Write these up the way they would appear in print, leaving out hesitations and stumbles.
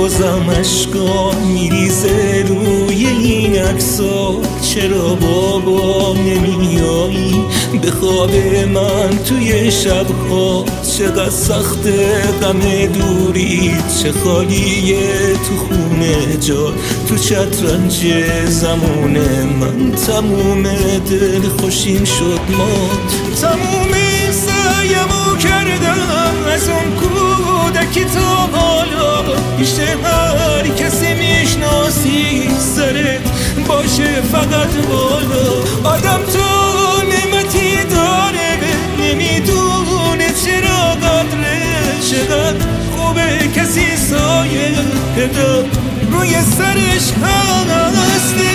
بازم اشکا میریزه روی این عکسا. چرا بابا نمیایی به خواب من توی شبها؟ چقدر سخت غم دوری، چه خالیه تو خونه جا، تو شطرنج زمان من. تموم دل خوشیم شد مات، تموم سعیمو کردم از اون کودکی تا حالا. پیش هر کسی میشناسی سرت باشه فقط بالا. آدم تو نعمتی داره نمیدونه چرا قدره. چقدر خوبه کسی سایه پیدا روی سرش هستش.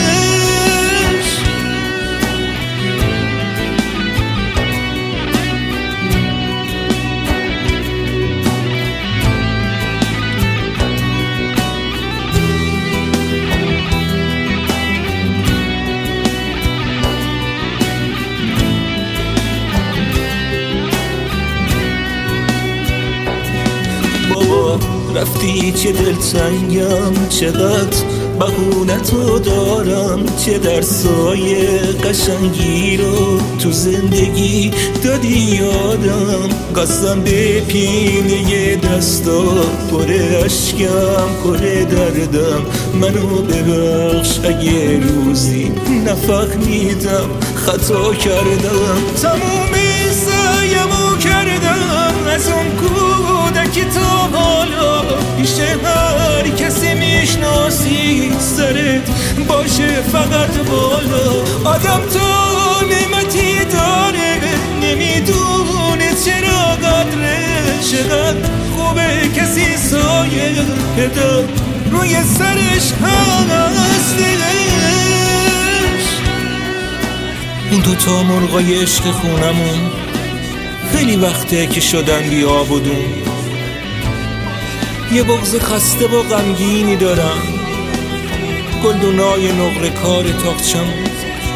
بابا رفتی چه دلتنگم، چقدر بهونتو دارم که در سایه قشنگی رو تو زندگی دادی یادم. قسم به پینه دستا پر اشکم پر دردم. منو ببخش اگه روزی نفهمیدم خطا کردم. تموم سعیمو کردم از اون کودکی تا حالا. پیش هر کسی میشناسی سرت باشه فقط بالا. آدم تو نعمتی داره نمیدونه چرا قدره. چقدر خوبه کسی سایه پیدا روی سرش هستش. اون دوتا مرغای عشق خونمون خیلی وقته که شدن بیابودون. یه بغض خسته و غمگینی دارم، گلدونای نقره کار تاقچمون.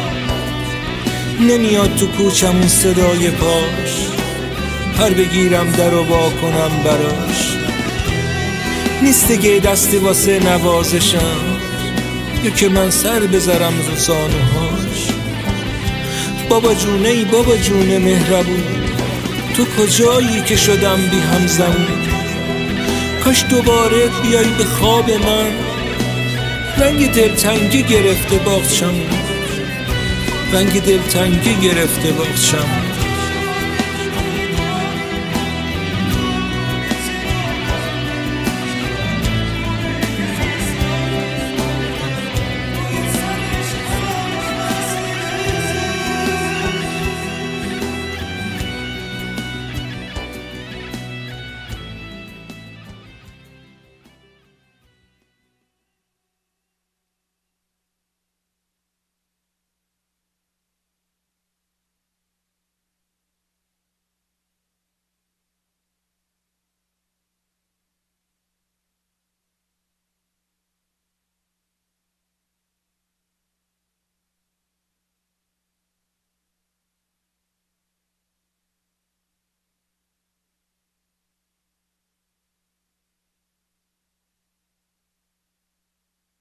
نمیاد تو کوچمون صدای پاش، پر بگیرم در و وا کنم براش. نیست دیگه دستی واسه نوازشم یا که من سر بذارم رو زانوهاش. بابا جونه ای بابا جونه مهربون، تو کجایی که شدم بی همزمون؟ کاش دوباره بیای به خواب من. رنگ دلتنگی گرفته باغچمون، رنگ دلتنگی گرفته باغچمون.